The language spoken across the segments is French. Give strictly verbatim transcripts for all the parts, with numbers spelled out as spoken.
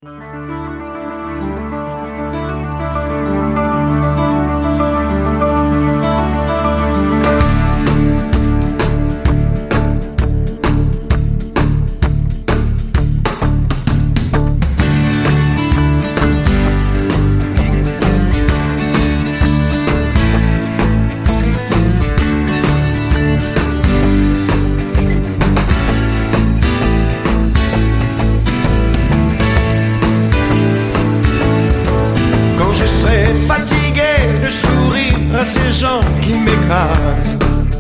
Ces gens qui m'écrasent.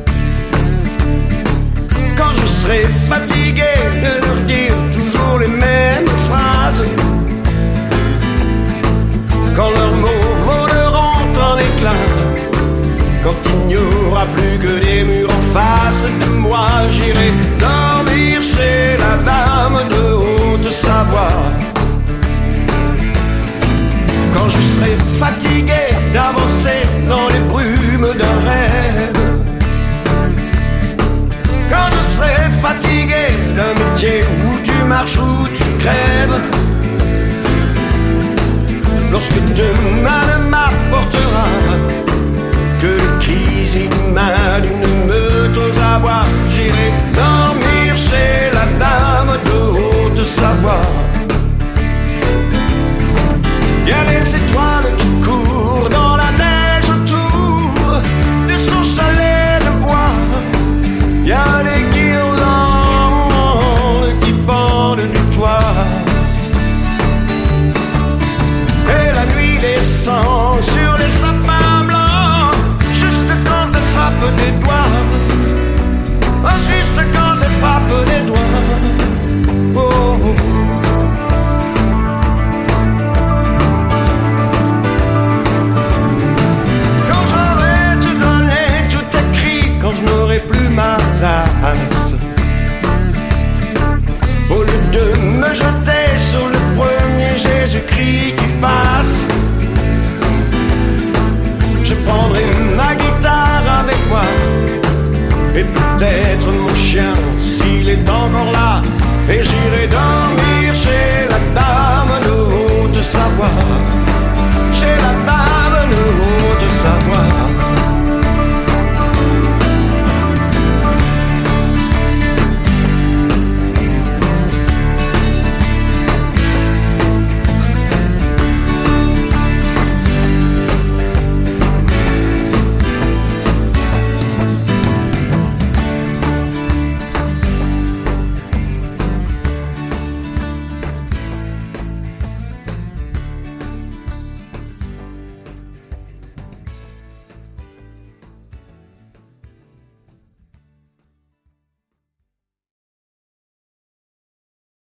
Quand je serai fatigué de leur dire toujours les mêmes phrases, quand leurs mots voleront en éclats, quand il n'y aura plus que des murs en face de moi, j'irai dormir chez la dame de haute Savoie. Quand je serai fatigué d'avancer dans les brumes d'un rêve, quand je serai fatigué d'un métier où tu marches, où tu crèves, lorsque demain ne m'apportera que le cris inhumain d'une meute aux abois, j'irai dormir chez la dame de haute Savoie.